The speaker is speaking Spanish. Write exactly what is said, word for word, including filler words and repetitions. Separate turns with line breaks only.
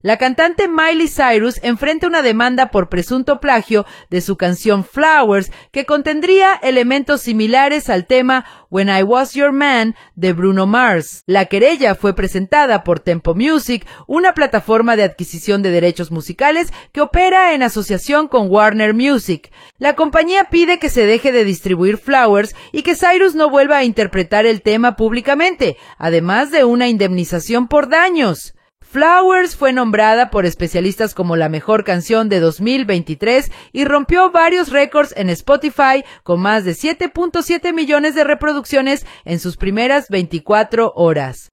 La cantante Miley Cyrus enfrenta una demanda por presunto plagio de su canción Flowers, que contendría elementos similares al tema When I Was Your Man de Bruno Mars. La querella fue presentada por Tempo Music, una plataforma de adquisición de derechos musicales que opera en asociación con Warner Music. La compañía pide que se deje de distribuir Flowers y que Cyrus no vuelva a interpretar el tema públicamente, además de una indemnización por daños. Flowers fue nombrada por especialistas como la mejor canción de dos mil veintitrés y rompió varios récords en Spotify con más de siete punto siete millones de reproducciones en sus primeras veinticuatro horas.